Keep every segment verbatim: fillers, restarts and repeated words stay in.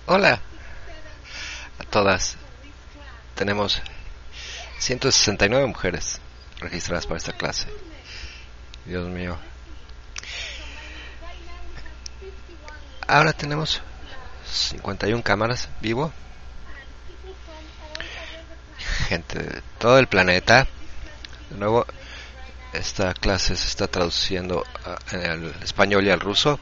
Hola a todas. Tenemos ciento sesenta y nueve mujeres registradas para esta clase. Dios mío. Ahora tenemos cincuenta y una cámaras vivo. Gente de todo el planeta. De nuevo, esta clase se está traduciendo al español y al ruso.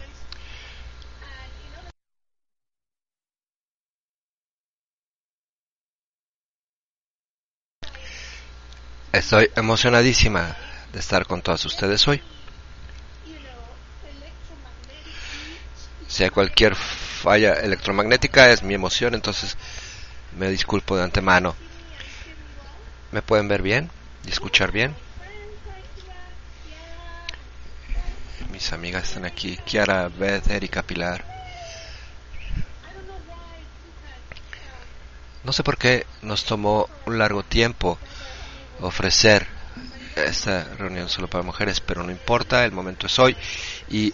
Estoy emocionadísima de estar con todas ustedes hoy. Si hay cualquier falla electromagnética es mi emoción, entonces me disculpo de antemano. ¿Me pueden ver bien y escuchar bien? Mis amigas están aquí, Kiara, Beth, Erika, Pilar. No sé por qué nos tomó un largo tiempo ofrecer esta reunión solo para mujeres, pero no importa, el momento es hoy y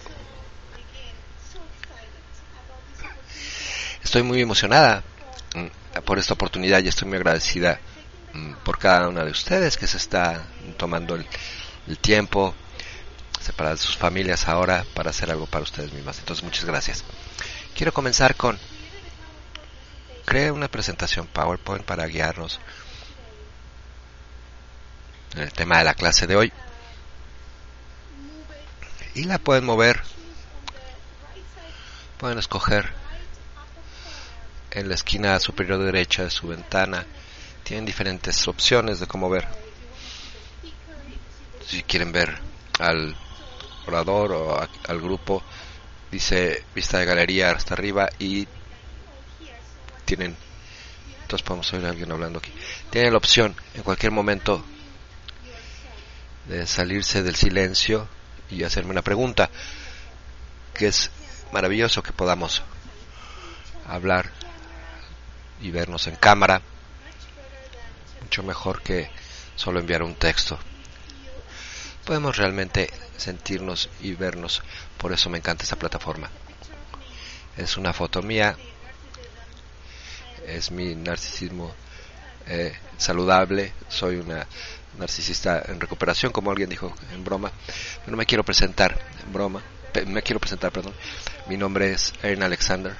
estoy muy emocionada por esta oportunidad y estoy muy agradecida por cada una de ustedes que se está tomando el, el tiempo separar de sus familias ahora para hacer algo para ustedes mismas. Entonces, muchas gracias. Quiero comenzar con creé una presentación PowerPoint para guiarnos en el tema de la clase de hoy y la pueden mover, pueden escoger en la esquina superior derecha de su ventana. Tienen diferentes opciones de cómo ver. Si quieren ver al orador o a, al grupo, dice vista de galería hasta arriba y tienen, entonces podemos oír a alguien hablando aquí. Tienen la opción en cualquier momento de salirse del silencio y hacerme una pregunta, que es maravilloso que podamos hablar y vernos en cámara, mucho mejor que solo enviar un texto. Podemos realmente sentirnos y vernos, por eso me encanta esta plataforma. Es una foto mía, es mi narcisismo eh, saludable, soy una narcisista en recuperación, como alguien dijo en broma. No me quiero presentar en broma, me quiero presentar, perdón. Mi nombre es Erin Alexander.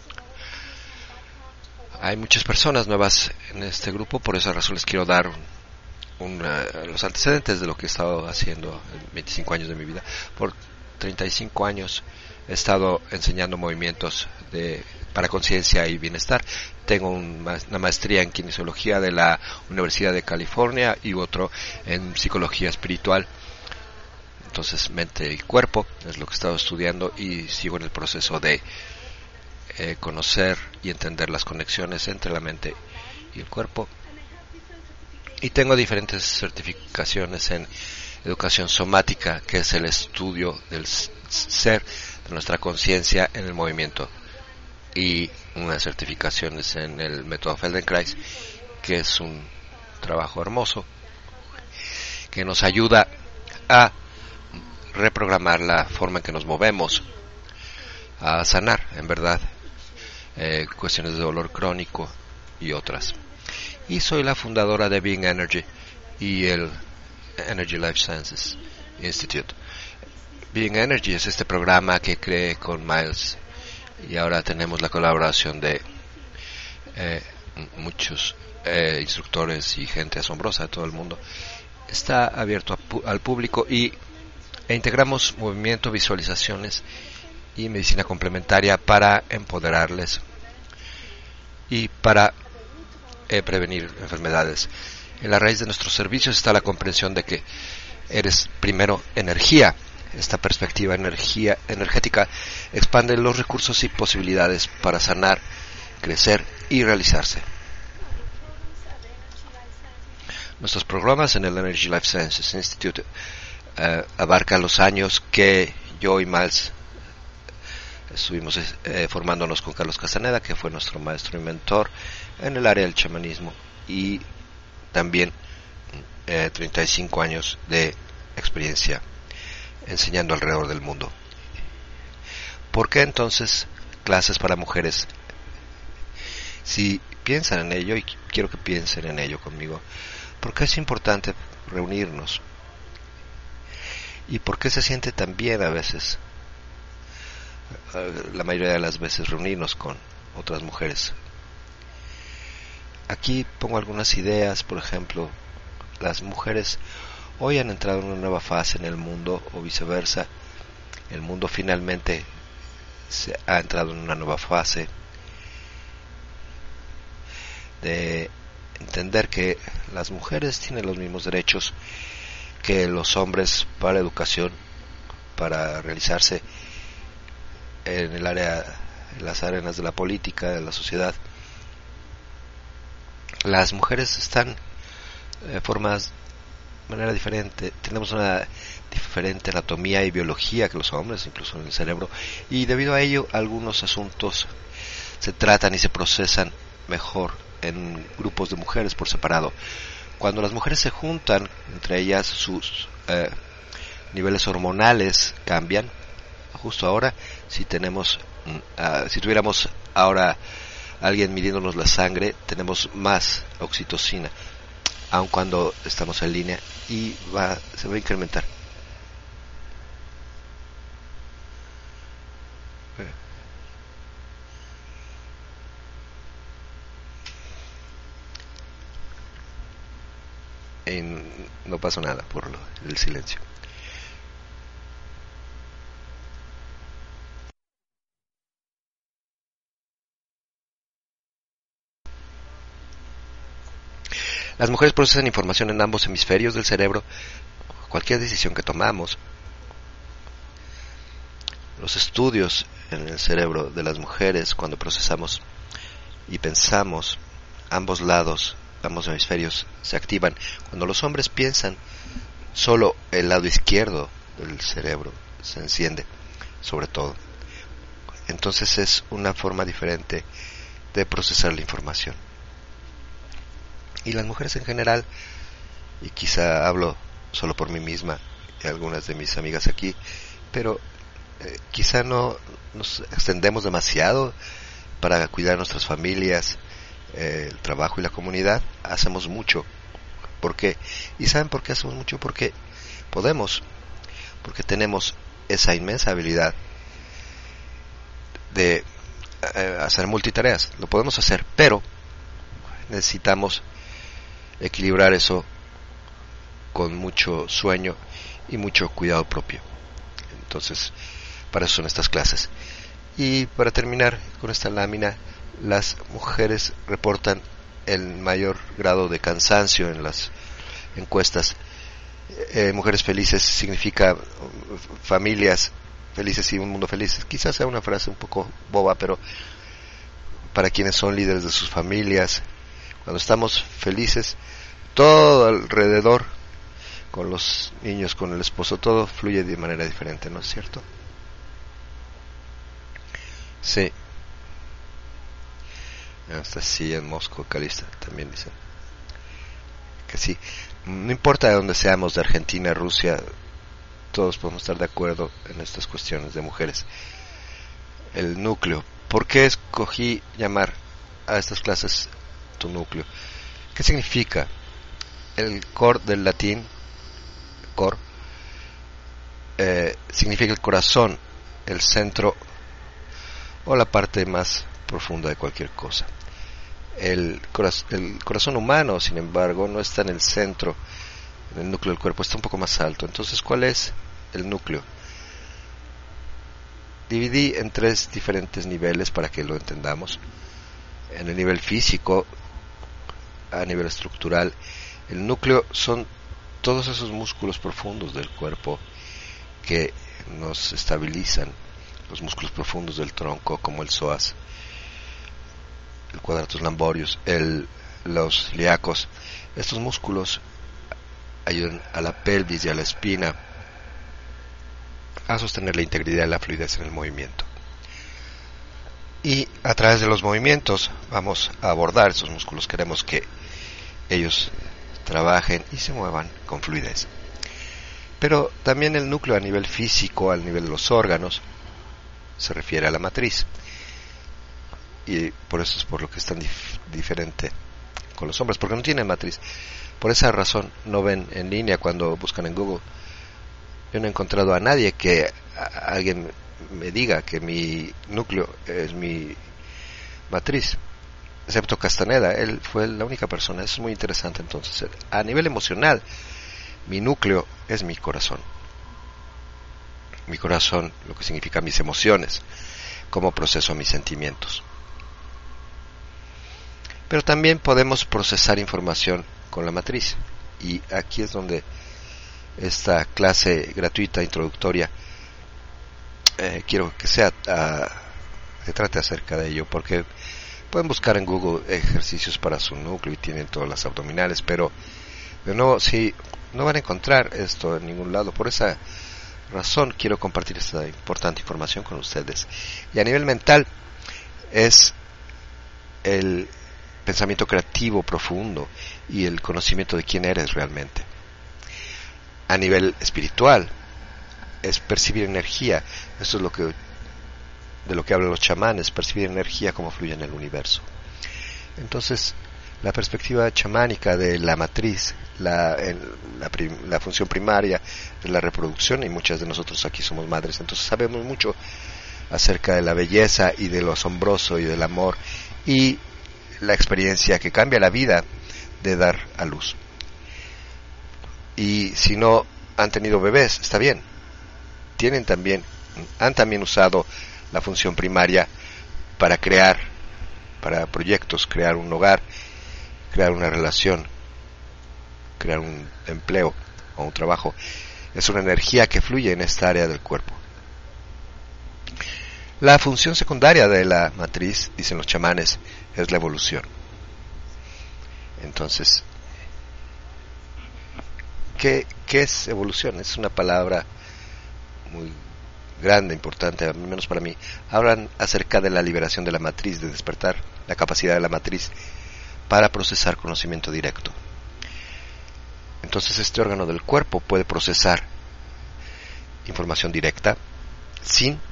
Hay muchas personas nuevas en este grupo, por esa razón les quiero dar un, un, uh, los antecedentes de lo que he estado haciendo en veinticinco años de mi vida. Por treinta y cinco años he estado enseñando movimientos de, para conciencia y bienestar. Tengo un, una maestría en kinesiología de la Universidad de California y otro en psicología espiritual. Entonces, mente y cuerpo es lo que he estado estudiando y sigo en el proceso de eh, conocer y entender las conexiones entre la mente y el cuerpo. Y tengo diferentes certificaciones en educación somática, que es el estudio del ser, de nuestra conciencia en el movimiento, y unas certificaciones en el método Feldenkrais, que es un trabajo hermoso que nos ayuda a reprogramar la forma en que nos movemos, a sanar, en verdad, eh, cuestiones de dolor crónico y otras. Y soy la fundadora de Being Energy y el Energy Life Sciences Institute. Being Energy es este programa que creé con Miles y ahora tenemos la colaboración de eh, muchos eh, instructores y gente asombrosa de todo el mundo. Está abierto a pu- al público y e integramos movimiento, visualizaciones y medicina complementaria para empoderarles y para eh, prevenir enfermedades. En la raíz de nuestros servicios está la comprensión de que eres primero energía. Esta perspectiva energía energética expande los recursos y posibilidades para sanar, crecer y realizarse. Nuestros programas en el Energy Life Sciences Institute eh, abarcan los años que yo y Miles estuvimos eh, formándonos con Carlos Castaneda, que fue nuestro maestro y mentor en el área del chamanismo, y también eh, treinta y cinco años de experiencia enseñando alrededor del mundo. ¿Por qué entonces clases para mujeres. Si piensan en ello, y quiero que piensen en ello conmigo, ¿por qué es importante reunirnos? ¿Y por qué se siente tan bien a veces, la mayoría de las veces, reunirnos con otras mujeres? Aquí pongo algunas ideas. Por ejemplo, las mujeres hoy han entrado en una nueva fase en el mundo, o viceversa. El mundo finalmente se ha entrado en una nueva fase de entender que las mujeres tienen los mismos derechos que los hombres para la educación, para realizarse en el área, en las arenas de la política, de la sociedad. Las mujeres están eh, formadas de manera diferente, tenemos una diferente anatomía y biología que los hombres, incluso en el cerebro, y debido a ello algunos asuntos se tratan y se procesan mejor en grupos de mujeres por separado. Cuando las mujeres se juntan entre ellas, sus eh, niveles hormonales cambian. Justo ahora, si tenemos, uh, si tuviéramos ahora alguien midiéndonos la sangre, tenemos más oxitocina, aun cuando estamos en línea, y va, se va a incrementar. Y no pasó nada por lo, el silencio. Las mujeres procesan información en ambos hemisferios del cerebro. Cualquier decisión que tomamos, los estudios en el cerebro de las mujeres, cuando procesamos y pensamos, ambos lados, ambos hemisferios se activan. Cuando los hombres piensan, solo el lado izquierdo del cerebro se enciende, sobre todo. Entonces es una forma diferente de procesar la información. Y las mujeres en general, y quizá hablo solo por mí misma y algunas de mis amigas aquí, pero eh, quizá no nos extendemos demasiado para cuidar nuestras familias, eh, el trabajo y la comunidad. Hacemos mucho. ¿Por qué? ¿Y saben por qué hacemos mucho? Porque podemos, porque tenemos esa inmensa habilidad de eh, hacer multitareas. Lo podemos hacer, pero necesitamos equilibrar eso con mucho sueño y mucho cuidado propio. Entonces, para eso son estas clases. Y para terminar con esta lámina, las mujeres reportan el mayor grado de cansancio en las encuestas. Eh, mujeres felices significa familias felices y un mundo feliz. Quizás sea una frase un poco boba, pero para quienes son líderes de sus familias, cuando estamos felices, todo alrededor, con los niños, con el esposo, todo fluye de manera diferente, ¿no es cierto? Sí. Hasta sí, en Moscú, Calista, también dicen que sí. No importa de dónde seamos, de Argentina, Rusia, todos podemos estar de acuerdo en estas cuestiones de mujeres. El núcleo. ¿Por qué escogí llamar a estas clases tu núcleo? ¿Qué significa? El core del latín, core, eh, significa el corazón, el centro o la parte más profunda de cualquier cosa. El, coraz- el corazón humano, sin embargo, no está en el centro, en el núcleo del cuerpo, está un poco más alto. Entonces, ¿cuál es el núcleo? Dividí en tres diferentes niveles para que lo entendamos. En el nivel físico, a nivel estructural, el núcleo son todos esos músculos profundos del cuerpo que nos estabilizan, los músculos profundos del tronco, como el psoas, el quadratus lumborum, el, los ilíacos. Estos músculos ayudan a la pelvis y a la espina a sostener la integridad y la fluidez en el movimiento. Y a través de los movimientos vamos a abordar esos músculos. Queremos que ellos trabajen y se muevan con fluidez. Pero también el núcleo a nivel físico, al nivel de los órganos, se refiere a la matriz. y por eso es por lo que es tan dif- diferente con los hombres, porque no tienen matriz. Por esa razón no ven en línea cuando buscan en Google. Yo no he encontrado a nadie que a, a alguien me diga que mi núcleo es mi matriz, excepto Castaneda. Él fue la única persona. Eso es muy interesante. Entonces, a nivel emocional, mi núcleo es mi corazón. Mi corazón, lo que significa mis emociones, cómo proceso mis sentimientos. Pero también podemos procesar información con la matriz. Y aquí es donde esta clase gratuita introductoria eh, quiero que sea uh, que trate acerca de ello, porque pueden buscar en Google ejercicios para su núcleo y tienen todas las abdominales, pero de nuevo, si no van a encontrar esto en ningún lado. Por esa razón quiero compartir esta importante información con ustedes. Y a nivel mental es el pensamiento creativo profundo y el conocimiento de quién eres realmente. A nivel espiritual es percibir energía. Esto es lo que de lo que hablan los chamanes, percibir energía como fluye en el universo. Entonces, la perspectiva chamánica de la matriz, la, la, prim, la función primaria de la reproducción, y muchas de nosotros aquí somos madres, entonces sabemos mucho acerca de la belleza y de lo asombroso y del amor y la experiencia que cambia la vida de dar a luz. Y si no han tenido bebés, está bien. Tienen también, han también usado la función primaria para crear, para proyectos, crear un hogar, crear una relación, crear un empleo o un trabajo. Es una energía que fluye en esta área del cuerpo. La función secundaria de la matriz, dicen los chamanes, es la evolución. Entonces, ¿qué, qué es evolución? Es una palabra muy grande, importante, al menos para mí. Hablan acerca de la liberación de la matriz, de despertar la capacidad de la matriz para procesar conocimiento directo. Entonces, este órgano del cuerpo puede procesar información directa sin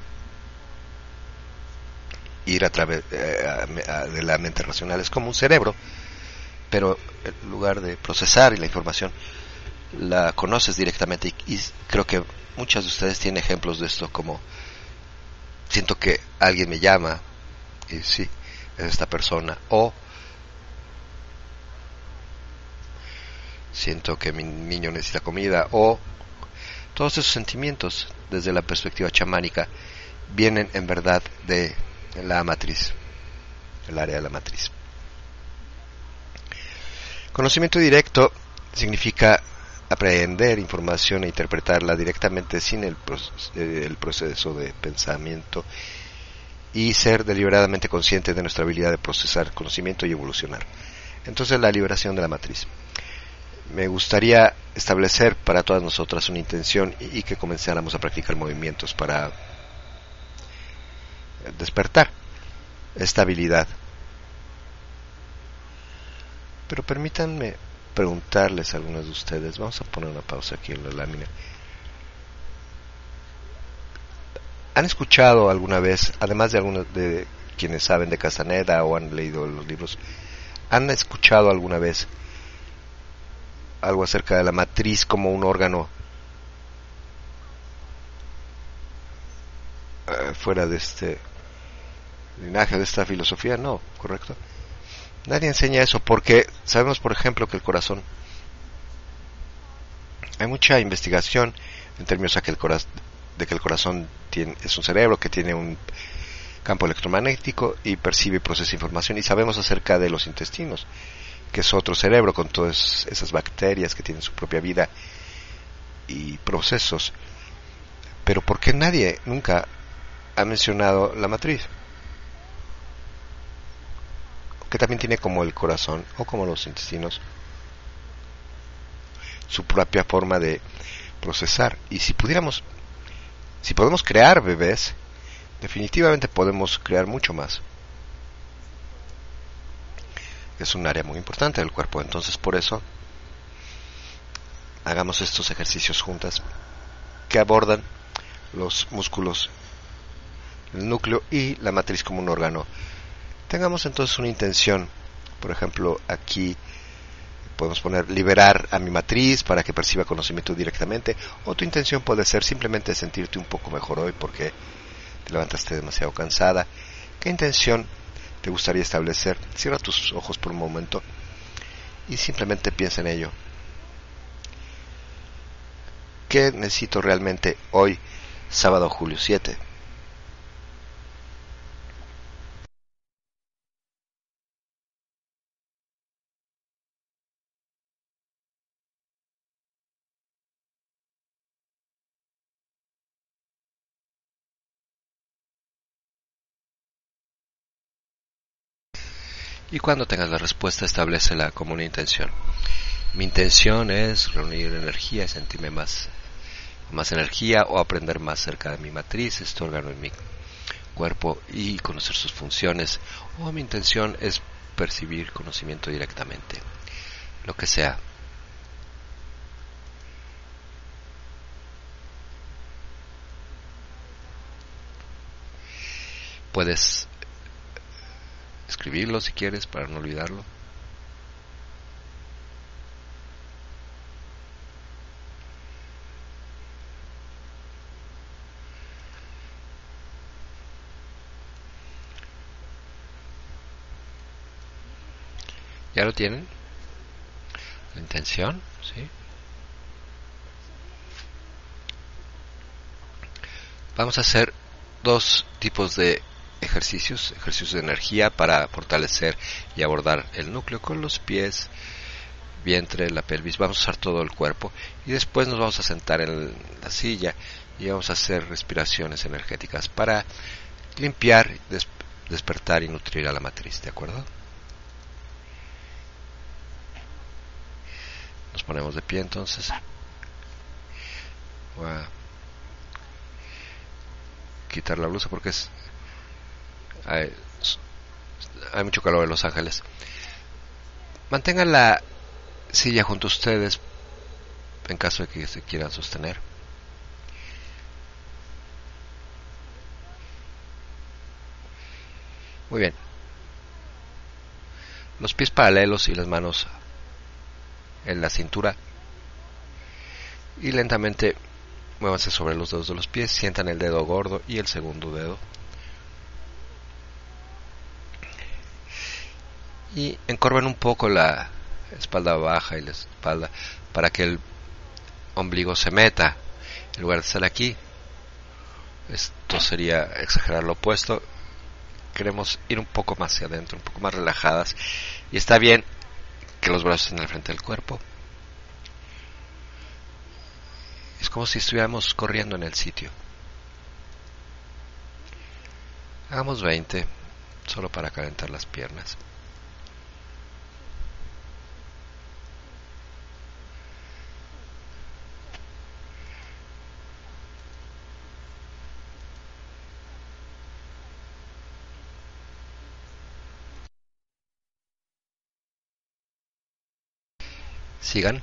ir a través eh, de la mente racional. Es como un cerebro, pero en lugar de procesar la información, la conoces directamente. Y, y creo que muchas de ustedes tienen ejemplos de esto, como siento que alguien me llama y sí, es esta persona, o siento que mi niño necesita comida, o todos esos sentimientos desde la perspectiva chamánica vienen en verdad de la matriz, el área de la matriz. Conocimiento directo significa aprender información e interpretarla directamente sin el, el proceso de pensamiento y ser deliberadamente consciente de nuestra habilidad de procesar conocimiento y evolucionar. Entonces, la liberación de la matriz. Me gustaría establecer para todas nosotras una intención y, y que comenzáramos a practicar movimientos para despertar esta habilidad. Pero permítanme preguntarles a algunos de ustedes. Vamos a poner una pausa aquí en la lámina. ¿Han escuchado alguna vez, además de algunos de quienes saben de Castaneda o han leído los libros, han escuchado alguna vez algo acerca de la matriz como un órgano uh, fuera de este linaje, de esta filosofía? No, ¿correcto? Nadie enseña eso, porque sabemos, por ejemplo, que el corazón, hay mucha investigación en términos de que el corazón, de que el corazón tiene, es un cerebro que tiene un campo electromagnético y percibe y procesa información, y sabemos acerca de los intestinos, que es otro cerebro con todas esas bacterias que tienen su propia vida y procesos. Pero ¿por qué nadie nunca ha mencionado la matriz? Que también tiene, como el corazón o como los intestinos, su propia forma de procesar. Y si pudiéramos, si podemos crear bebés, definitivamente podemos crear mucho más. Es un área muy importante del cuerpo. Entonces, por eso hagamos estos ejercicios juntas que abordan los músculos, el núcleo y la matriz como un órgano Tengamos entonces una intención. Por ejemplo, aquí podemos poner liberar a mi matriz para que perciba conocimiento directamente, o tu intención puede ser simplemente sentirte un poco mejor hoy porque te levantaste demasiado cansada. ¿Qué intención te gustaría establecer? Cierra tus ojos por un momento y simplemente piensa en ello. ¿Qué necesito realmente hoy, sábado julio siete? Y cuando tengas la respuesta, establécela como una intención. Mi intención es reunir energía, sentirme más, más energía o aprender más cerca de mi matriz, este órgano en mi cuerpo y conocer sus funciones. O mi intención es percibir conocimiento directamente, lo que sea. Puedes escribirlo si quieres para no olvidarlo. ¿Ya lo tienen? La intención, ¿sí? Vamos a hacer dos tipos de ejercicios, ejercicios de energía para fortalecer y abordar el núcleo con los pies, vientre, la pelvis. Vamos a usar todo el cuerpo y después nos vamos a sentar en la silla y vamos a hacer respiraciones energéticas para limpiar, des- despertar y nutrir a la matriz, ¿de acuerdo? Nos ponemos de pie entonces. Voy a quitar la blusa porque es hay, hay mucho calor en Los Ángeles. Mantengan la silla junto a ustedes en caso de que se quieran sostener. Muy bien. Los pies paralelos y las manos en la cintura. Y lentamente muévanse sobre los dedos de los pies. Sientan el dedo gordo y el segundo dedo. Y encorven un poco la espalda baja y la espalda para que el ombligo se meta en lugar de estar aquí. Esto sería exagerar lo opuesto. Queremos ir un poco más hacia adentro, un poco más relajadas. Y está bien que los brazos estén al frente del cuerpo. Es como si estuviéramos corriendo en el sitio. Hagamos veinte, solo para calentar las piernas. Sigan.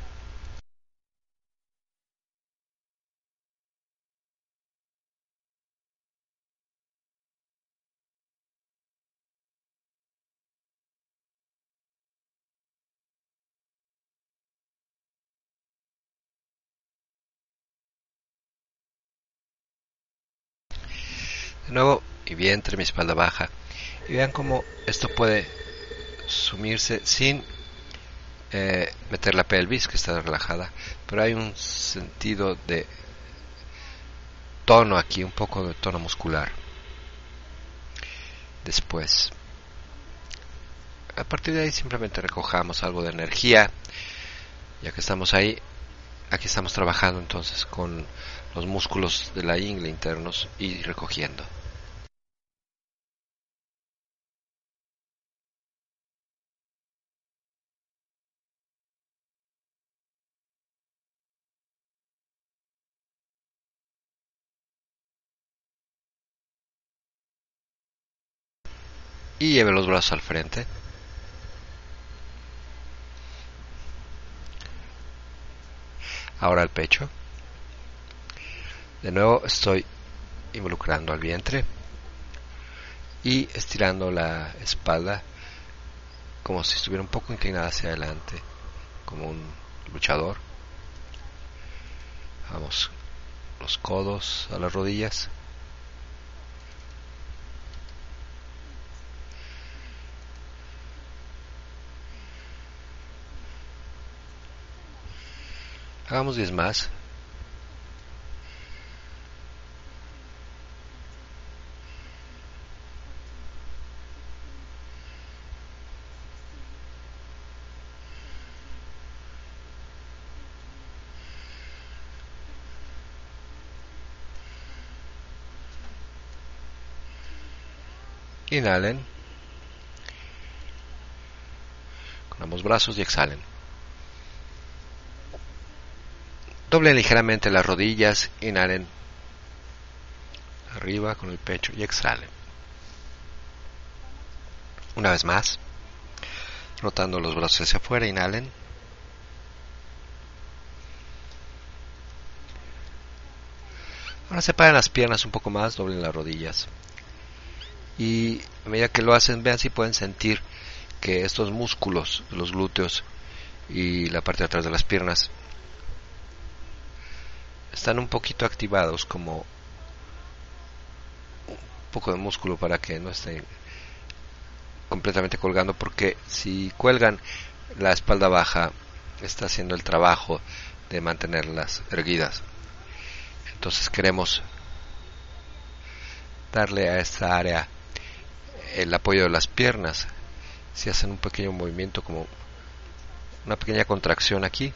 De nuevo, y vientre, mi espalda baja. Y vean cómo esto puede sumirse sin eh, meter la pelvis, que está relajada. Pero hay un sentido de tono aquí, un poco de tono muscular. Después, a partir de ahí simplemente recojamos algo de energía. Ya que estamos ahí, aquí estamos trabajando entonces con los músculos de la ingle internos y recogiendo. Y lleve los brazos al frente. Ahora al pecho. De nuevo estoy involucrando al vientre. y estirando la espalda como si estuviera un poco inclinada hacia adelante, como un luchador. Vamos los codos a las rodillas. Hagamos diez más. Inhalen con ambos brazos y exhalen. Doblen ligeramente las rodillas, inhalen arriba con el pecho y exhalen. Una vez más, rotando los brazos hacia afuera, inhalen. Ahora separen las piernas un poco más, doblen las rodillas. Y a medida que lo hacen, vean si pueden sentir que estos músculos, los glúteos y la parte de atrás de las piernas, están un poquito activados, como un poco de músculo para que no estén completamente colgando, porque si cuelgan, la espalda baja está haciendo el trabajo de mantenerlas erguidas. Entonces queremos darle a esta área el apoyo de las piernas. Si hacen un pequeño movimiento, como una pequeña contracción aquí,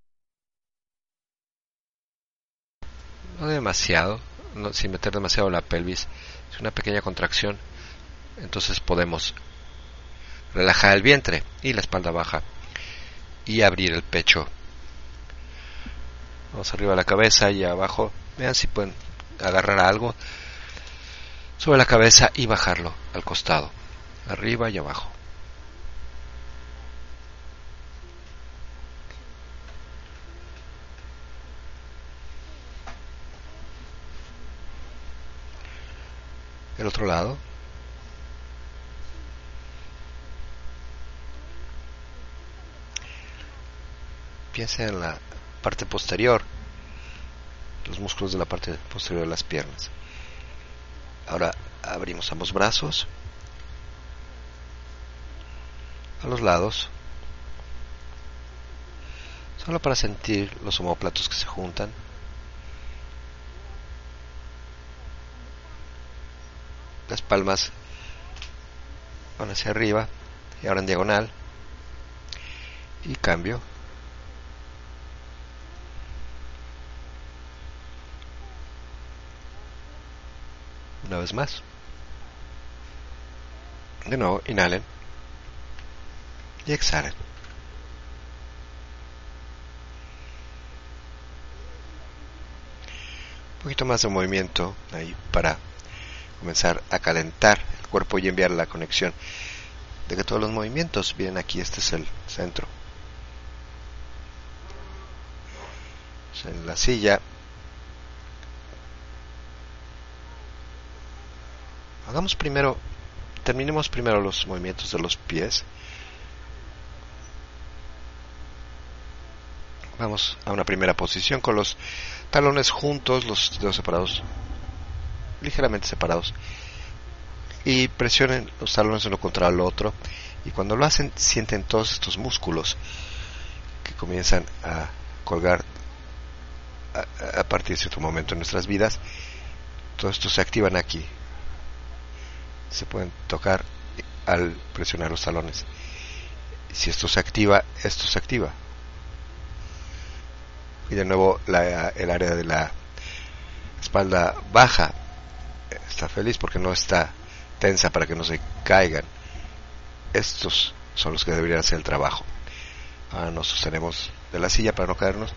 no demasiado, no, sin meter demasiado la pelvis, es una pequeña contracción, entonces podemos relajar el vientre y la espalda baja y abrir el pecho. Vamos arriba de la cabeza y abajo. Vean si pueden agarrar algo sobre la cabeza y bajarlo al costado, arriba y abajo. El otro lado. Piensen en la parte posterior, los músculos de la parte posterior de las piernas. Ahora abrimos ambos brazos a los lados, solo para sentir los omóplatos que se juntan. Las palmas van hacia arriba y ahora en diagonal, y cambio. Una vez más. De nuevo, inhalen y exhalen. Un poquito más de movimiento ahí para comenzar a calentar el cuerpo y enviar la conexión de que todos los movimientos vienen aquí. Este es el centro. En la silla, hagamos primero, terminemos primero los movimientos de los pies. Vamos a una primera posición con los talones juntos, los dedos separados, ligeramente separados, y presionen los talones uno contra el otro, y cuando lo hacen sienten todos estos músculos que comienzan a colgar a, a partir de cierto momento en nuestras vidas. Todos estos se activan aquí, se pueden tocar al presionar los talones. Si esto se activa, esto se activa. Y de nuevo la, el área de la espalda baja está feliz porque no está tensa para que no se caigan. Estos son los que deberían hacer el trabajo. Ahora nos sostenemos de la silla para no caernos.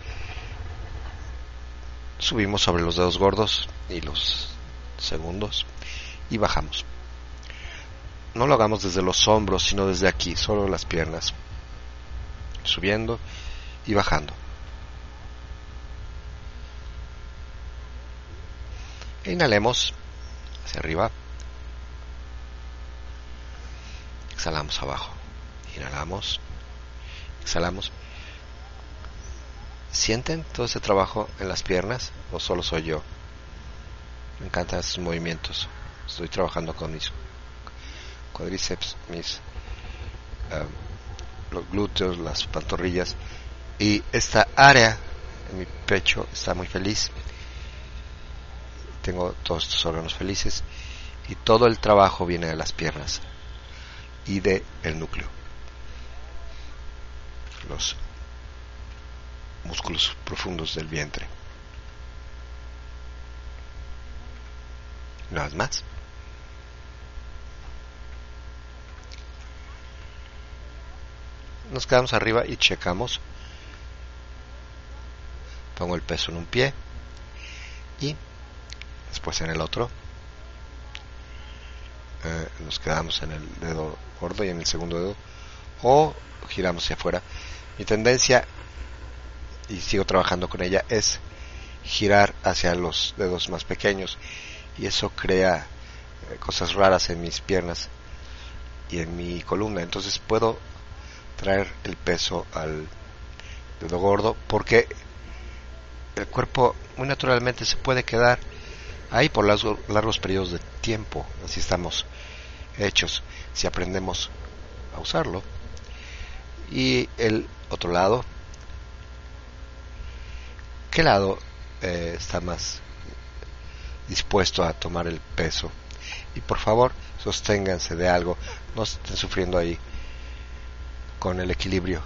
Subimos sobre los dedos gordos y los segundos y bajamos. No lo hagamos desde los hombros, sino desde aquí, solo las piernas, subiendo y bajando. E inhalemos hacia arriba exhalamos abajo. Inhalamos, exhalamos. ¿Sienten todo ese trabajo en las piernas o solo soy yo? Me encantan esos movimientos. Estoy trabajando con mis cuádriceps, mis um, los glúteos, las pantorrillas, y esta área en mi pecho está muy feliz. Tengo todos estos órganos felices y todo el trabajo viene de las piernas y de el núcleo, los músculos profundos del vientre. Una vez más. Nos quedamos arriba y checamos. Pongo el peso en un pie y después en el otro. Eh, nos quedamos en el dedo gordo y en el segundo dedo, o giramos hacia afuera. Mi tendencia, y sigo trabajando con ella, es girar hacia los dedos más pequeños, y eso crea eh, cosas raras en mis piernas y en mi columna. Entonces puedo traer el peso al dedo gordo porque el cuerpo muy naturalmente se puede quedar ahí por largos, largos periodos de tiempo. Así estamos hechos si aprendemos a usarlo. Y el otro lado, ¿qué lado eh, está más dispuesto a tomar el peso? Y por favor, sosténganse de algo, no estén sufriendo ahí con el equilibrio.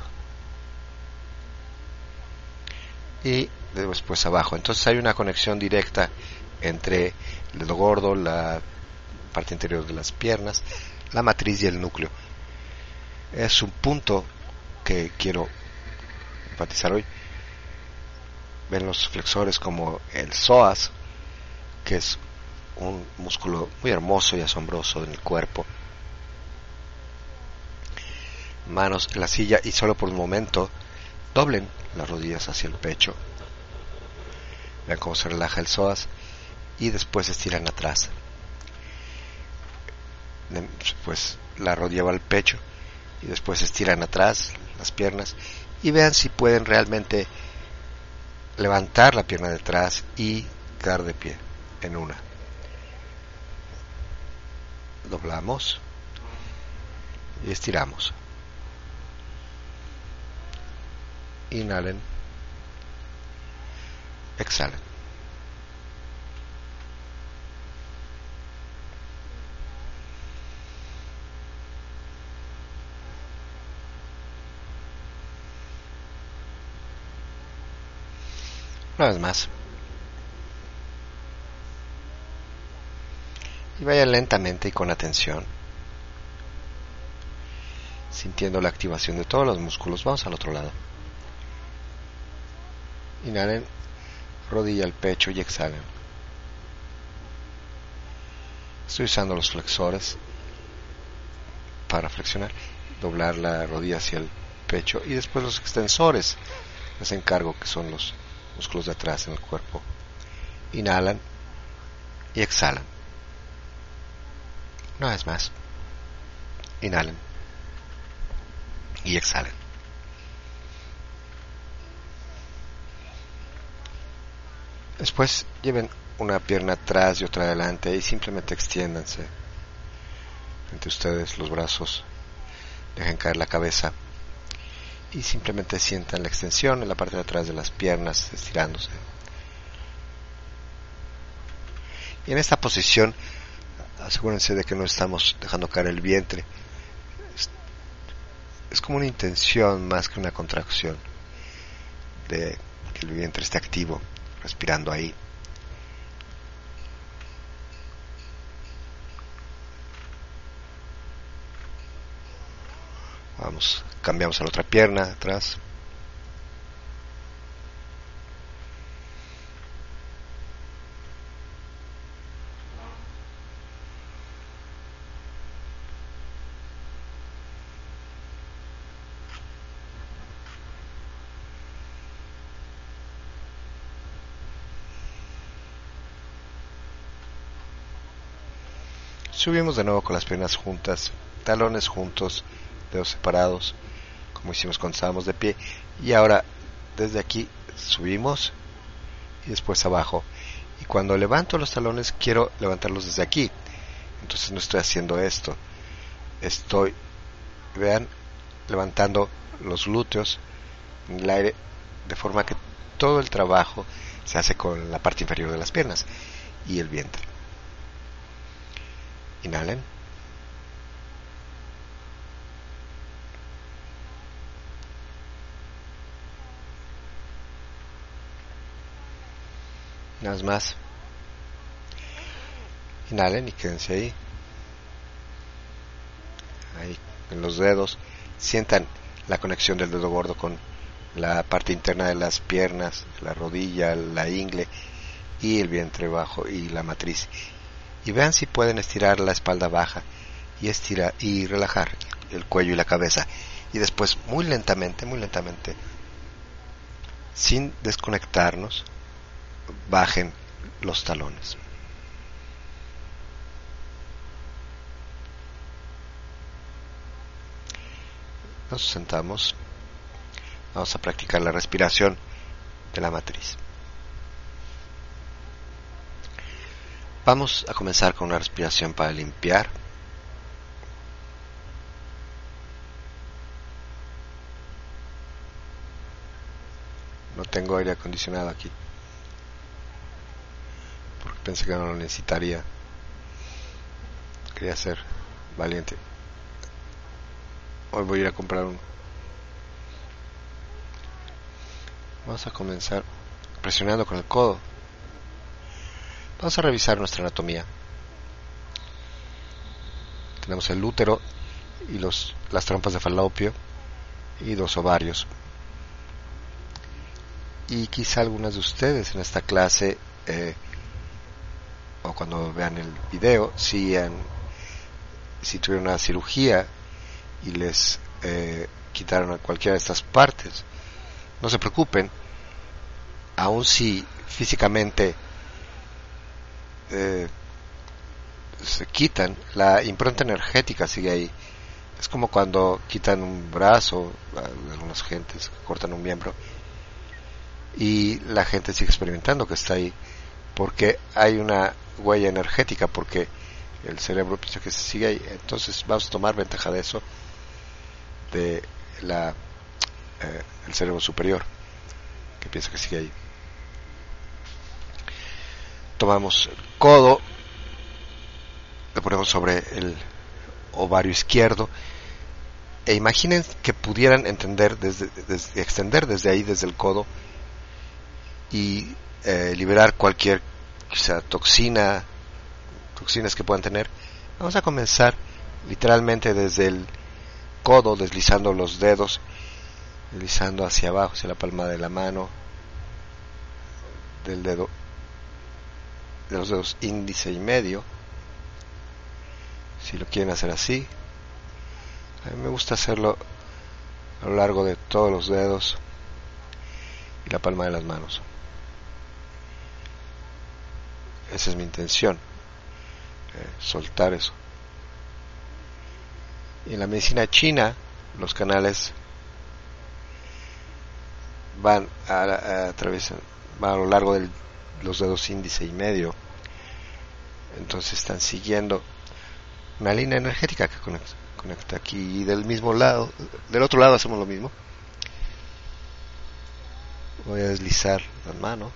Y después abajo. Entonces hay una conexión directa entre el dedo gordo, la parte interior de las piernas, la matriz y el núcleo. Es un punto que quiero enfatizar hoy. Ven los flexores como el psoas, que es un músculo muy hermoso y asombroso en el cuerpo. Manos en la silla y solo por un momento doblen las rodillas hacia el pecho. Vean cómo se relaja el psoas y después estiran atrás. Después la rodilla va al pecho y después estiran atrás las piernas y vean si pueden realmente levantar la pierna de atrás y quedar de pie en una. Doblamos y estiramos. Inhalen, exhalen. Una vez más. Y vayan lentamente y con atención, sintiendo la activación de todos los músculos. Vamos al otro lado. Inhalen, rodilla al pecho y exhalen. Estoy usando los flexores para flexionar, doblar la rodilla hacia el pecho, y después los extensores les encargo, que son los músculos de atrás en el cuerpo. Inhalan y exhalan. Una vez más. Inhalen y exhalen. Después lleven una pierna atrás y otra adelante y simplemente extiéndanse entre ustedes los brazos, dejen caer la cabeza y simplemente sientan la extensión en la parte de atrás de las piernas estirándose. Y en esta posición asegúrense de que no estamos dejando caer el vientre. Es, es como una intención más que una contracción de que el vientre esté activo, respirando ahí. Vamos, cambiamos a la otra pierna atrás. subimos de nuevo con las piernas juntas, talones juntos, dedos separados, como hicimos cuando estábamos de pie. Y ahora desde aquí subimos y después abajo. Y cuando levanto los talones quiero levantarlos desde aquí. Entonces no estoy haciendo esto. Estoy, vean, levantando los glúteos en el aire de forma que todo el trabajo se hace con la parte inferior de las piernas y el vientre. Inhalen. Una vez más. Inhalen y quédense ahí. Ahí, en los dedos. Sientan la conexión del dedo gordo con la parte interna de las piernas, la rodilla, la ingle y el vientre bajo y la matriz. Y vean si pueden estirar la espalda baja y estirar y relajar el cuello y la cabeza. Y después muy lentamente, muy lentamente, sin desconectarnos, bajen los talones. Nos sentamos. Vamos a practicar la respiración de la matriz. Vamos a comenzar con una respiración para limpiar. No tengo aire acondicionado aquí, porque pensé que no lo necesitaría. Quería ser valiente. Hoy voy a ir a comprar uno. Vamos a comenzar presionando con el codo. Vamos a revisar nuestra anatomía. Tenemos el útero y los, las trompas de falopio y dos ovarios. Y quizá algunas de ustedes en esta clase eh, o cuando vean el video, si, han, si tuvieron una cirugía y les eh, quitaron cualquiera de estas partes, no se preocupen, aun si físicamente eh, se quitan, la impronta energética sigue ahí. Es como cuando quitan un brazo, algunas gentes cortan un miembro y la gente sigue experimentando que está ahí, porque hay una huella energética, porque el cerebro piensa que se sigue ahí. Entonces vamos a tomar ventaja de eso, de la eh, el cerebro superior, que piensa que sigue ahí. Tomamos el codo, lo ponemos sobre el ovario izquierdo e imaginen que pudieran entender desde, desde, extender desde ahí, desde el codo, y eh, liberar cualquier quizá toxina, toxinas que puedan tener. Vamos a comenzar literalmente desde el codo, deslizando los dedos, deslizando hacia abajo, hacia la palma de la mano, del dedo, de los dedos índice y medio, si lo quieren hacer así. A mí me gusta hacerlo a lo largo de todos los dedos y la palma de las manos. Esa es mi intención, eh, soltar eso. Y en la medicina china, los canales van a, a, atraviesan, van a lo largo de los dedos índice y medio. Entonces están siguiendo una línea energética que conecta, conecta aquí, y del mismo lado, del otro lado hacemos lo mismo. Voy a deslizar la mano.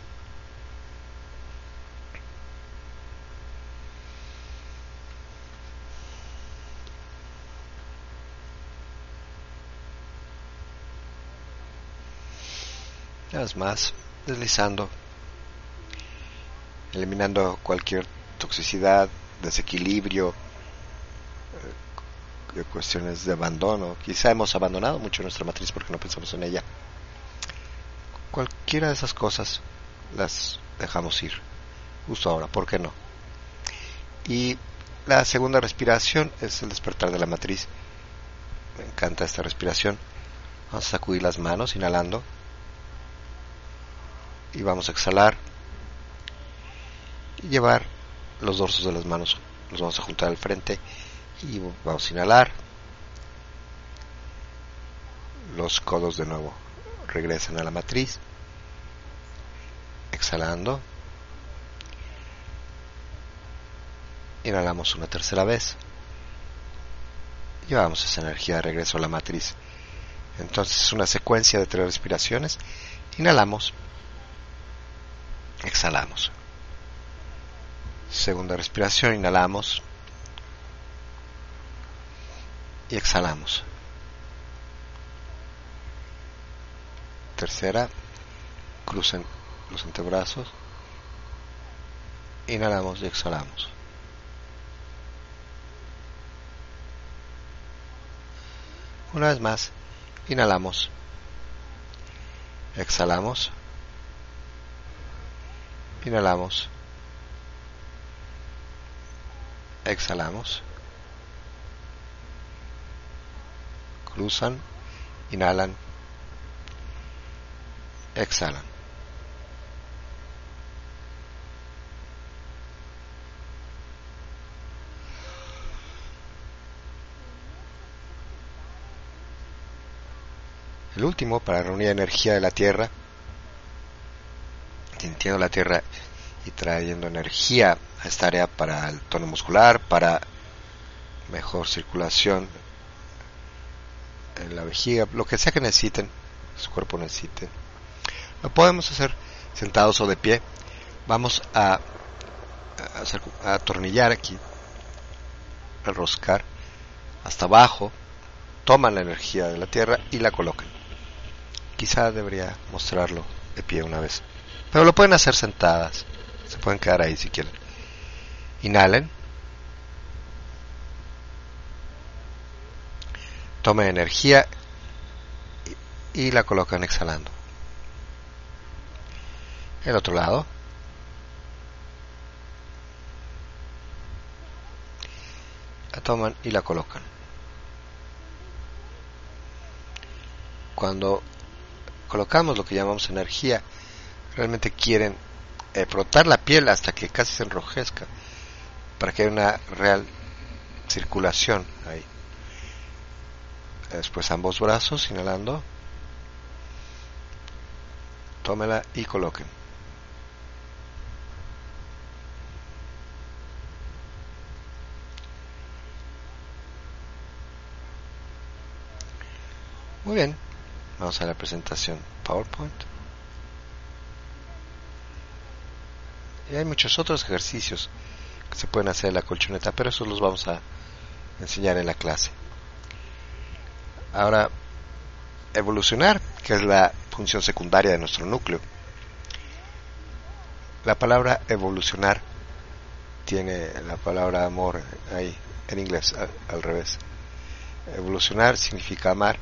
Una vez más, deslizando, eliminando cualquier toxicidad, desequilibrio, eh, cuestiones de abandono. Quizá hemos abandonado mucho nuestra matriz porque no pensamos en ella. Cualquiera de esas cosas las dejamos ir justo ahora, ¿por qué no? Y la segunda respiración es el despertar de la matriz. Me encanta esta respiración. Vamos a sacudir las manos inhalando y vamos a exhalar y llevar los dorsos de las manos los vamos a juntar al frente y vamos a inhalar. Los codos de nuevo regresan a la matriz, exhalando. Inhalamos una tercera vez. Llevamos esa energía de regreso a la matriz. Entonces es una secuencia de tres respiraciones. Inhalamos, exhalamos. Segunda respiración, inhalamos y exhalamos. Tercera, crucen los antebrazos, inhalamos y exhalamos. Una vez más, inhalamos, exhalamos, inhalamos, exhalamos, cruzan, inhalan, exhalan. El último, para reunir energía de la tierra, sintiendo la tierra y trayendo energía a esta área para el tono muscular, para mejor circulación en la vejiga, lo que sea que necesiten, su cuerpo necesite. Lo podemos hacer sentados o de pie. Vamos a, a, hacer, a atornillar aquí, a roscar hasta abajo. Toman la energía de la tierra y la colocan. Quizá debería mostrarlo de pie una vez, pero lo pueden hacer sentadas. Se pueden quedar ahí si quieren. Inhalen. Tomen energía y, y la colocan exhalando. El otro lado. La toman y la colocan. Cuando colocamos lo que llamamos energía, realmente quieren eh, frotar la piel hasta que casi se enrojezca, para que haya una real circulación ahí. Después ambos brazos, inhalando, tómela y coloquen. Muy bien. Vamos a la presentación PowerPoint. Y hay muchos otros ejercicios que se pueden hacer en la colchoneta, pero esos los vamos a enseñar en la clase. Ahora, evolucionar, que es la función secundaria de nuestro núcleo. La palabra evolucionar tiene la palabra amor ahí, en inglés, al, al revés. Evolucionar significa amar.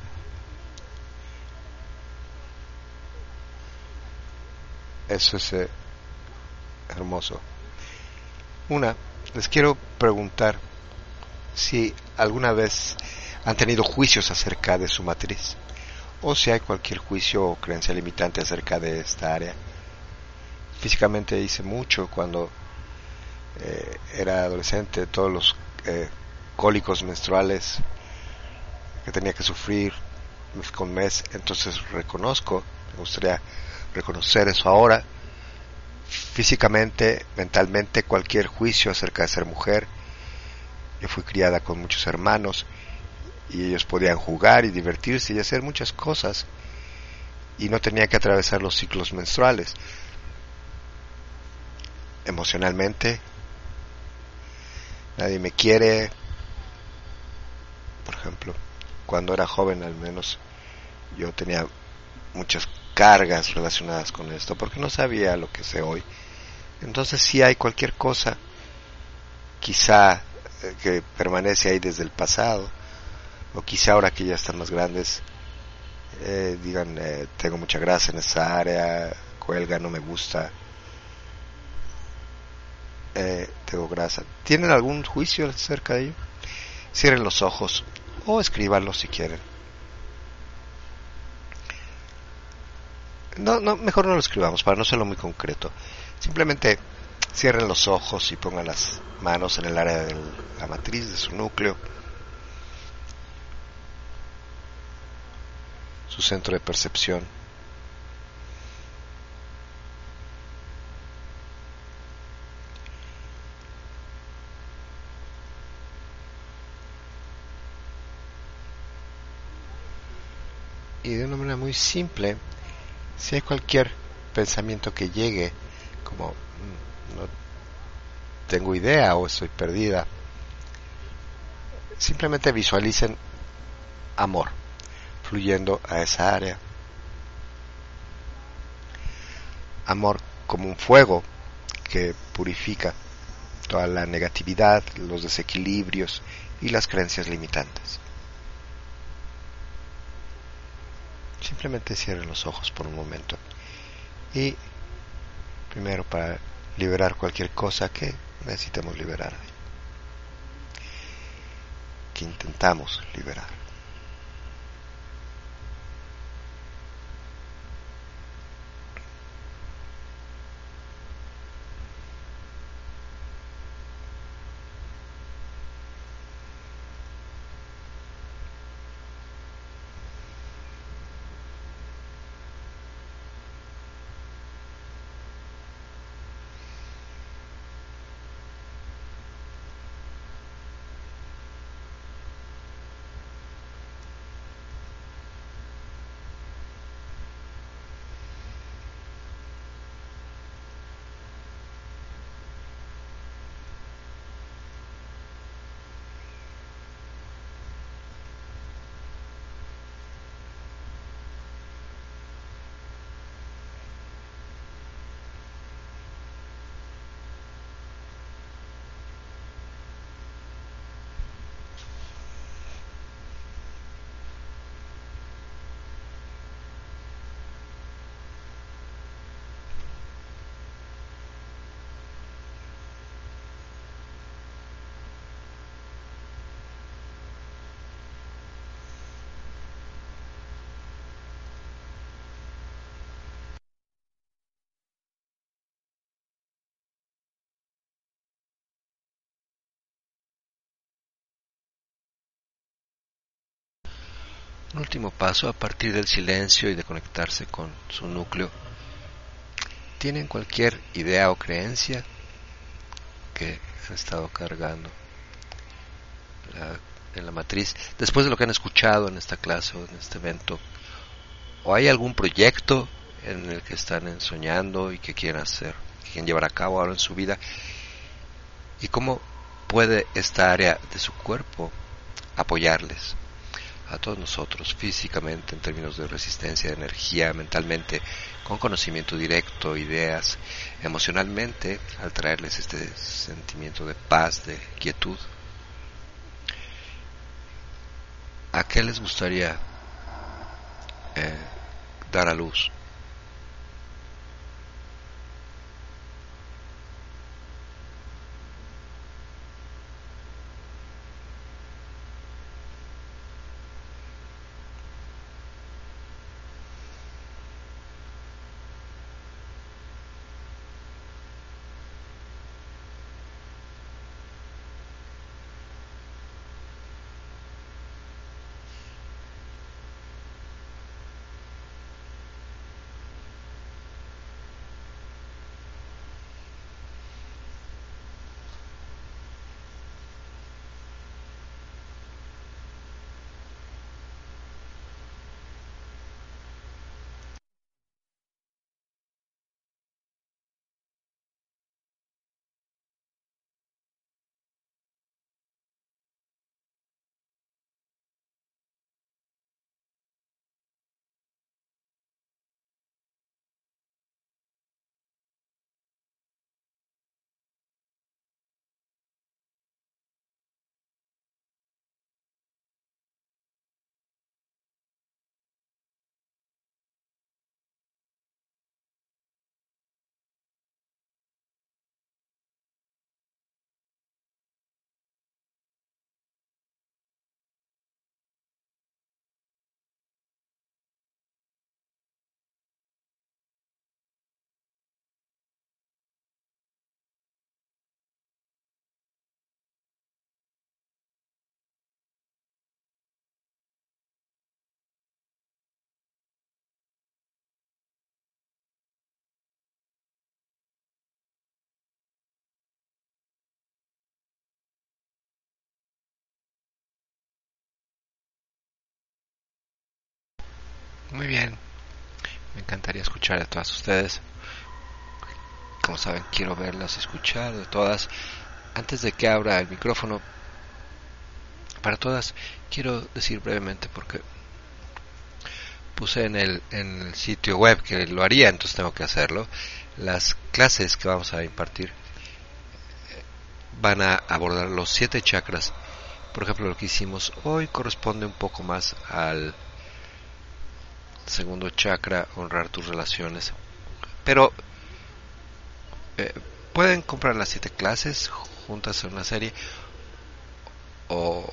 Eso es eh, hermoso. Una, les quiero preguntar si alguna vez han tenido juicios acerca de su matriz, o si hay cualquier juicio o creencia limitante acerca de esta área. Físicamente hice mucho cuando eh, era adolescente, todos los eh, cólicos menstruales que tenía que sufrir mes con mes. Entonces reconozco, me gustaría reconocer eso ahora. Físicamente, mentalmente, cualquier juicio acerca de ser mujer. Yo fui criada con muchos hermanos y ellos podían jugar y divertirse y hacer muchas cosas y no tenía que atravesar los ciclos menstruales. Emocionalmente, nadie me quiere. Por ejemplo, cuando era joven, al menos yo tenía muchas cargas relacionadas con esto porque no sabía lo que sé hoy. Entonces, si hay cualquier cosa quizá eh, que permanece ahí desde el pasado, o quizá ahora que ya están más grandes eh, digan eh, tengo mucha grasa en esa área, cuelga, no me gusta, eh, tengo grasa. ¿Tienen algún juicio acerca de ello? Cierren los ojos o escríbanlo si quieren. No, no, mejor no lo escribamos para no serlo muy concreto. Simplemente Cierren los ojos y pongan las manos en el área de la matriz de su núcleo, su centro de percepción. Y de una manera muy simple, si hay cualquier pensamiento que llegue, como "Mm, no tengo idea o estoy perdida", simplemente visualicen amor fluyendo a esa área. Amor como un fuego que purifica toda la negatividad, los desequilibrios y las creencias limitantes. Simplemente cierren los ojos por un momento y primero para liberar cualquier cosa que necesitemos liberar, que intentamos liberar. Un último paso, a partir del silencio y de conectarse con su núcleo, ¿tienen cualquier idea o creencia que han estado cargando la, en la matriz después de lo que han escuchado en esta clase o en este evento? ¿O hay algún proyecto en el que están soñando y que quieren hacer, que quieren llevar a cabo ahora en su vida? ¿Y cómo puede esta área de su cuerpo apoyarles a todos nosotros físicamente, en términos de resistencia, de energía, mentalmente, con conocimiento directo, ideas, emocionalmente, al traerles este sentimiento de paz, de quietud? ¿A qué les gustaría eh, dar a luz? Muy bien, me encantaría escuchar de todas ustedes. Como saben, quiero verlas, escuchar de todas. Antes de que abra el micrófono para todas, quiero decir brevemente porque puse en el, en el sitio web que lo haría, entonces tengo que hacerlo. Las clases que vamos a impartir van a abordar los siete chakras. Por ejemplo, lo que hicimos hoy corresponde un poco más al segundo chakra, honrar tus relaciones. Pero eh, pueden comprar las siete clases juntas en una serie, o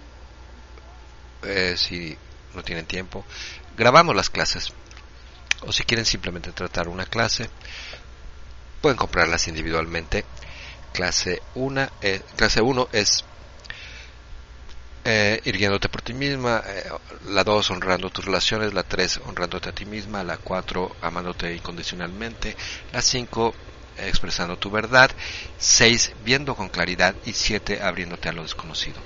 eh, si no tienen tiempo, grabamos las clases. O si quieren simplemente tratar una clase, pueden comprarlas individualmente. Clase uno eh, clase uno es eh, ir guiándote por ti misma, eh, la dos honrando tus relaciones, la tres honrándote a ti misma, la cuatro amándote incondicionalmente, la cinco expresando tu verdad, seis viendo con claridad y siete abriéndote a lo desconocido.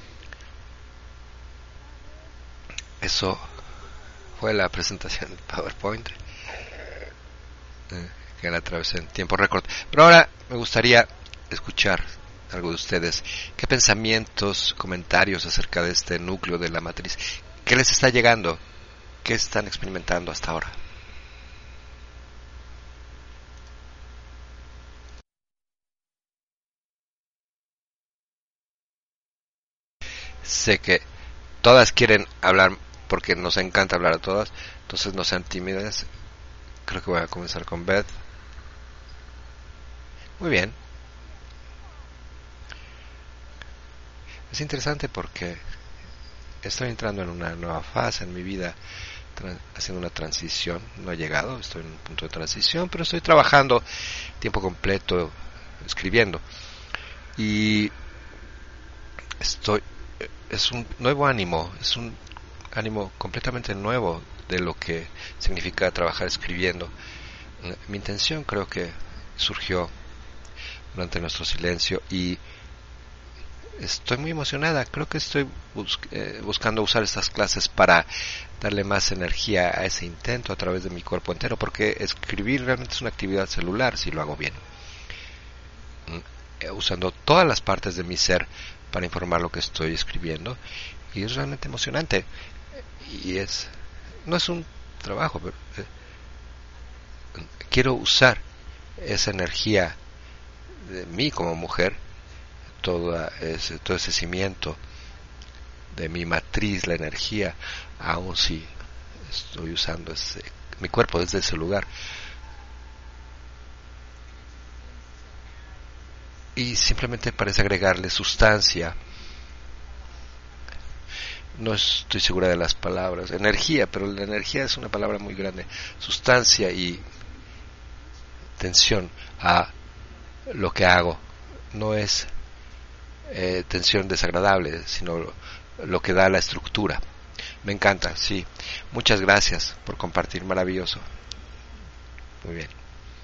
Eso fue la presentación del PowerPoint, eh, que la atravesé en tiempo récord. Pero ahora me gustaría escuchar algo de ustedes. ¿Qué pensamientos, comentarios acerca de este núcleo de la matriz? ¿Qué les está llegando? ¿Qué están experimentando hasta ahora? Sé que todas quieren hablar porque nos encanta hablar a todas, entonces no sean tímidas. Creo que voy a comenzar con Beth. Muy bien. Es interesante porque estoy entrando en una nueva fase en mi vida, haciendo una transición. No he llegado, estoy en un punto de transición, pero estoy trabajando tiempo completo escribiendo. Y estoy es un nuevo ánimo, es un ánimo completamente nuevo de lo que significa trabajar escribiendo. Mi intención creo que surgió durante nuestro silencio y estoy muy emocionada. Creo que estoy bus eh, buscando usar estas clases para darle más energía a ese intento a través de mi cuerpo entero, porque escribir realmente es una actividad celular si lo hago bien, eh, usando todas las partes de mi ser para informar lo que estoy escribiendo, y es realmente emocionante. Y es no es un trabajo, pero eh, quiero usar esa energía de mí como mujer, toda ese, todo ese cimiento de mi matriz, la energía, aun si estoy usando ese, mi cuerpo desde ese lugar. Y simplemente parece agregarle sustancia. No estoy segura de las palabras. Energía, pero la energía es una palabra muy grande. Sustancia y tensión a lo que hago. No es eh, tensión desagradable, sino lo, lo que da la estructura. Me encanta, sí. Muchas gracias por compartir, maravilloso. Muy bien.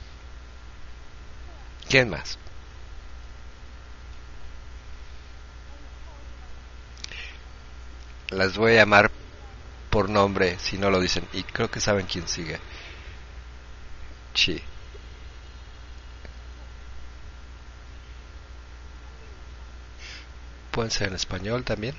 ¿Quién más? Las voy a llamar por nombre si no lo dicen. Y creo que saben quién sigue. Sí. Pueden ser en español también.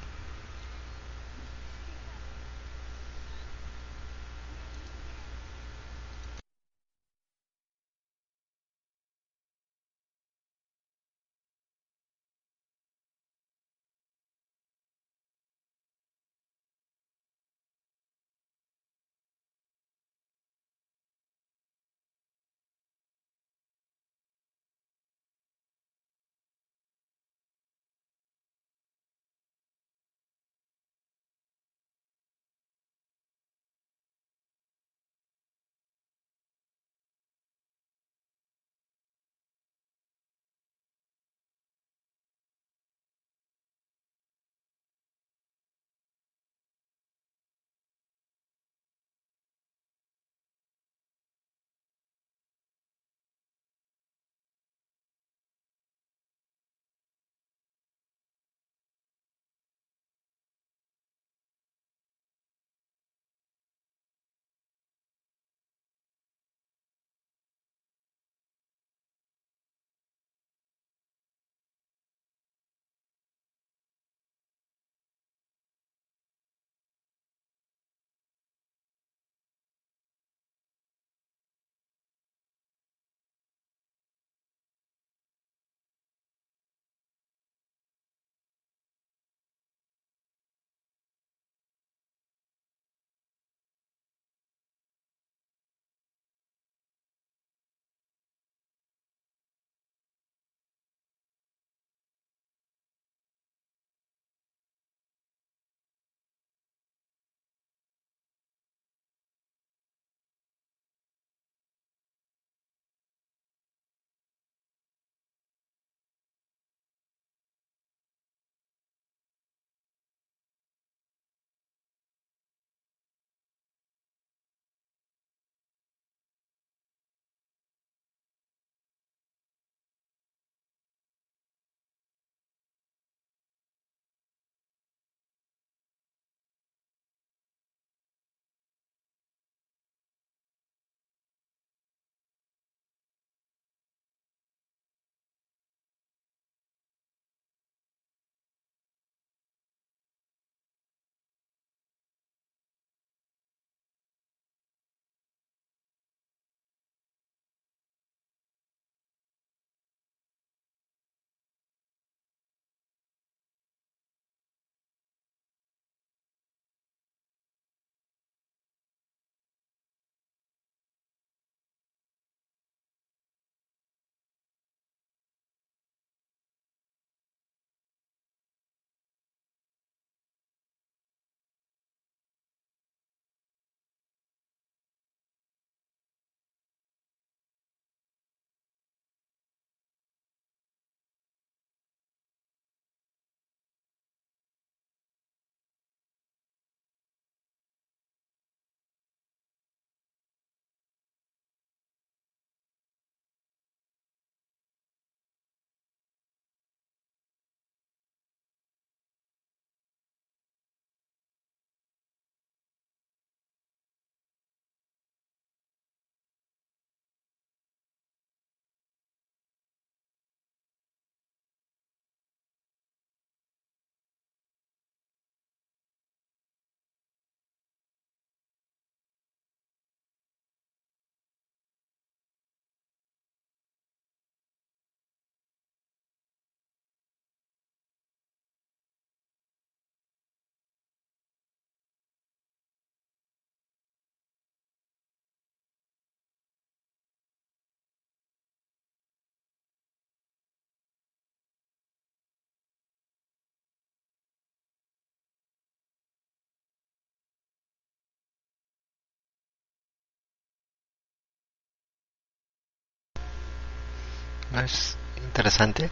¿No es interesante?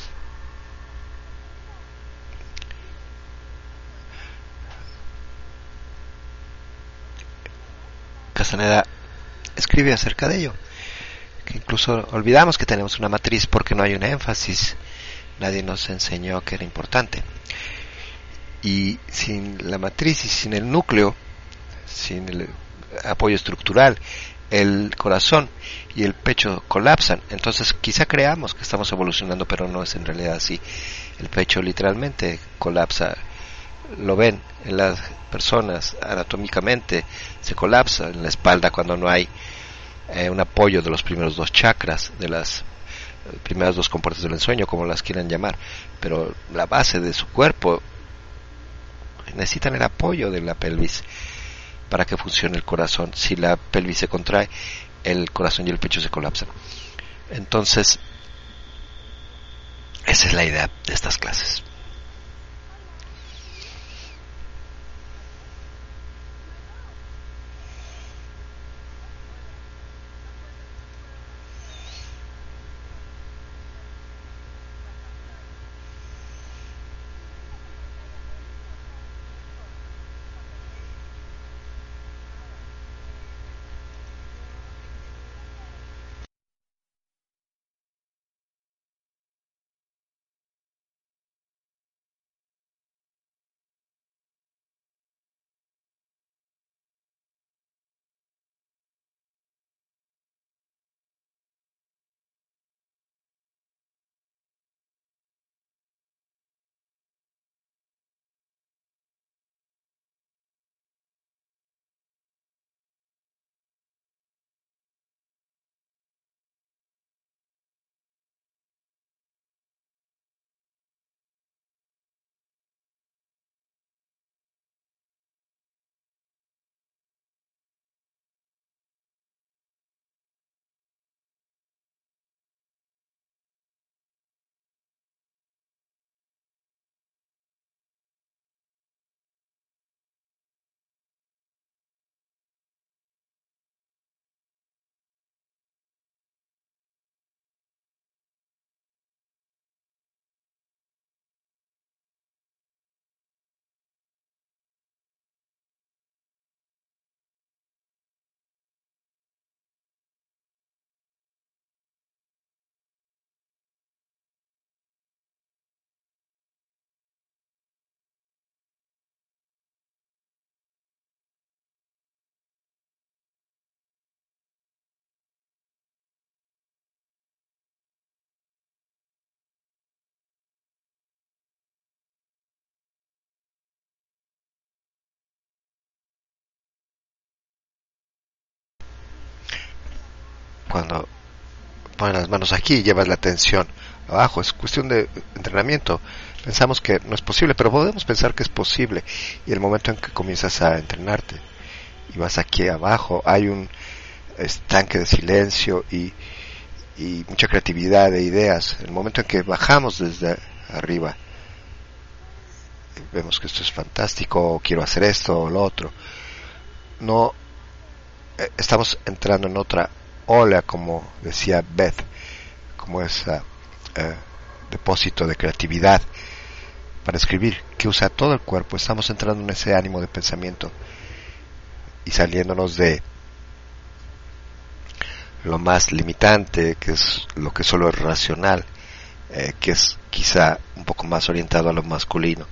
Castaneda escribe acerca de ello, que incluso olvidamos que tenemos una matriz porque no hay un énfasis, nadie nos enseñó que era importante. Y sin la matriz y sin el núcleo, sin el apoyo estructural, el corazón y el pecho colapsan. Entonces quizá creamos que estamos evolucionando, pero no es en realidad así. El pecho literalmente colapsa. Lo ven en las personas anatómicamente, se colapsa en la espalda cuando no hay eh, un apoyo de los primeros dos chakras, de las eh, primeras dos compuertas del ensueño, como las quieran llamar. Pero la base de su cuerpo necesitan el apoyo de la pelvis para que funcione el corazón. Si la pelvis se contrae, el corazón y el pecho se colapsan. Entonces, esa es la idea de estas clases. Cuando pones las manos aquí y llevas la atención abajo, es cuestión de entrenamiento. Pensamos que no es posible, pero podemos pensar que es posible. Y el momento en que comienzas a entrenarte y vas aquí abajo, hay un estanque de silencio y, y mucha creatividad de ideas. El momento en que bajamos desde arriba, vemos que esto es fantástico, o quiero hacer esto o lo otro. No eh, estamos entrando en otra ola, como decía Beth, como ese eh, depósito de creatividad para escribir, que usa todo el cuerpo. Estamos entrando en ese ánimo de pensamiento y saliéndonos de lo más limitante, que es lo que solo es racional, eh, que es quizá un poco más orientado a lo masculino.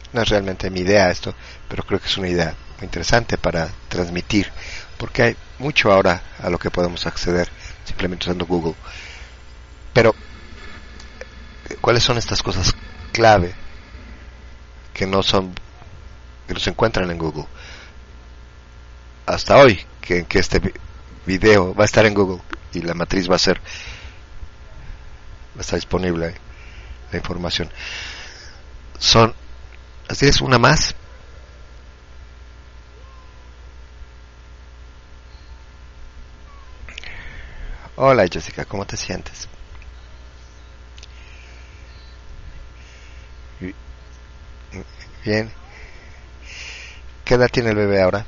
No es realmente mi idea esto, pero creo que es una idea muy interesante para transmitir, porque hay mucho ahora a lo que podemos acceder simplemente usando Google. Pero, ¿cuáles son estas cosas clave que no son, que no se encuentran en Google? Hasta hoy, que, que este video va a estar en Google y la matriz va a ser, va a estar disponible la información. Son, así es, una más. Hola Jessica, ¿cómo te sientes? Bien. ¿Qué edad tiene el bebé ahora?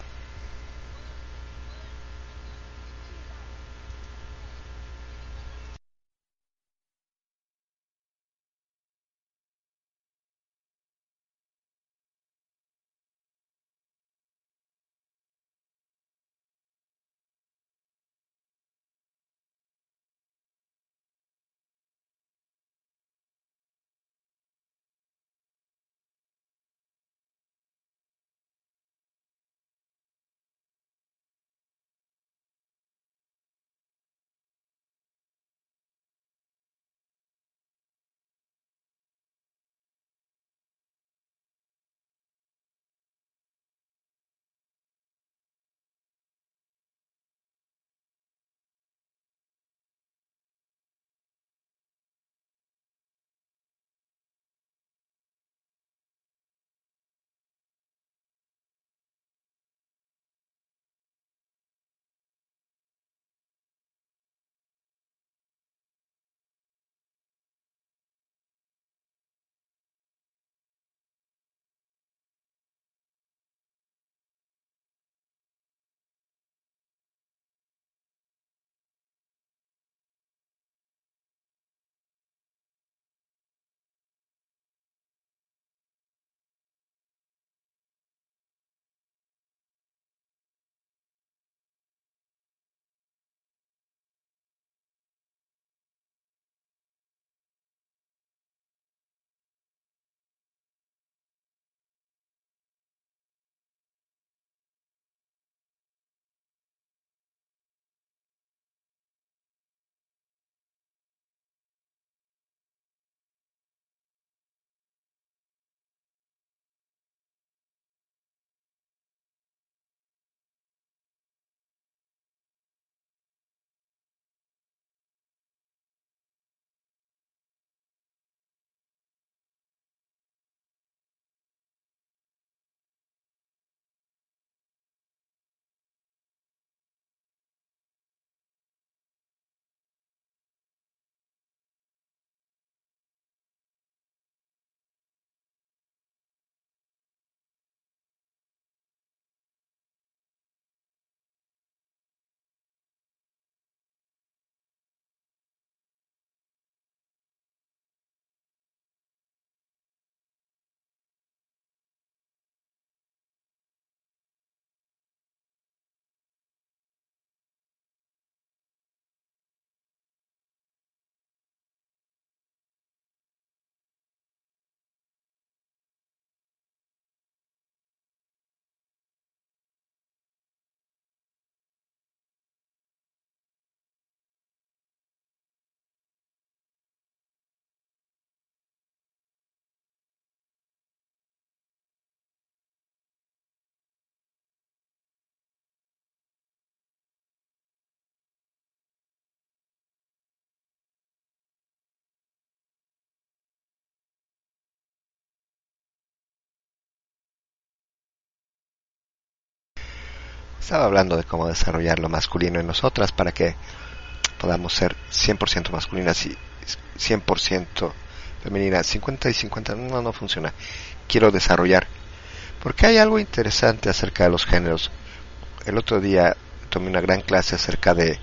Estaba hablando de cómo desarrollar lo masculino en nosotras para que podamos ser cien por ciento masculinas y cien por ciento femeninas. cincuenta y cincuenta no, no funciona. Quiero desarrollar. Porque hay algo interesante acerca de los géneros. El otro día tomé una gran clase acerca de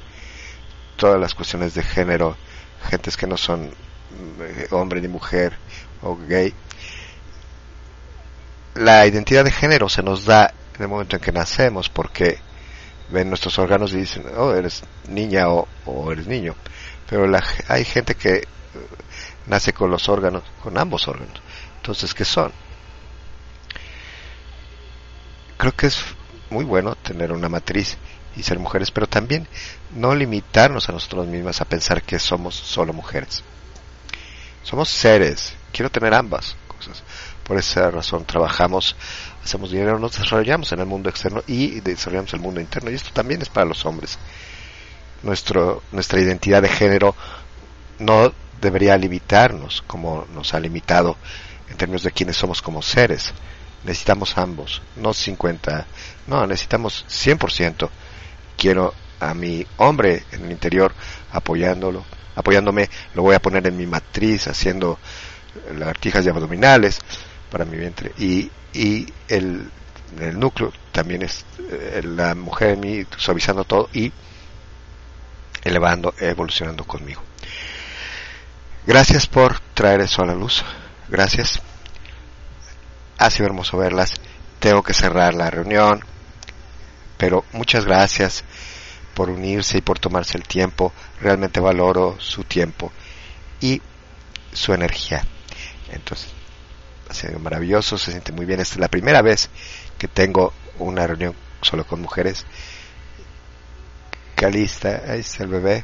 todas las cuestiones de género, gentes que no son eh, hombre ni mujer o gay. La identidad de género se nos da en el momento en que nacemos, porque ven nuestros órganos y dicen, oh, eres niña o, o eres niño. Pero la, hay gente que eh, nace con los órganos, con ambos órganos. Entonces, ¿qué son? creo que es muy bueno tener una matriz y ser mujeres, pero también no limitarnos a nosotros mismos a pensar que somos solo mujeres. Somos seres, quiero tener ambas cosas. Por esa razón trabajamos, hacemos dinero, nos desarrollamos en el mundo externo y desarrollamos el mundo interno. Y esto también es para los hombres. Nuestro, nuestra identidad de género no debería limitarnos como nos ha limitado en términos de quiénes somos como seres. Necesitamos ambos, no cincuenta, no, necesitamos cien por ciento. Quiero a mi hombre en el interior apoyándolo, apoyándome, lo voy a poner en mi matriz haciendo lagartijas y abdominales para mi vientre, y, y el, el núcleo también es eh, la mujer en mí suavizando todo y elevando, evolucionando conmigo. Gracias por traer eso a la luz, gracias. Ha sido hermoso verlas. Tengo que cerrar la reunión, pero muchas gracias por unirse y por tomarse el tiempo. Realmente valoro su tiempo y su energía. Entonces, ha sido maravilloso, se siente muy bien. Esta es la primera vez que tengo una reunión solo con mujeres. Calista, ahí está el bebé.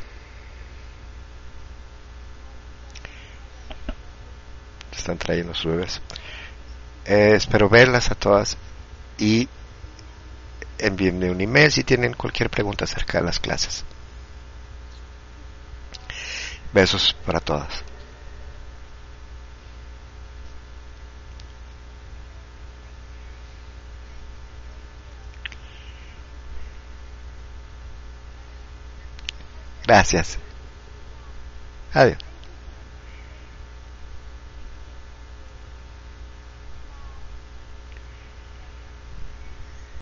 Están trayendo sus bebés. Eh, espero verlas a todas y envíenme un email si tienen cualquier pregunta acerca de las clases. Besos para todas. Gracias. Adiós.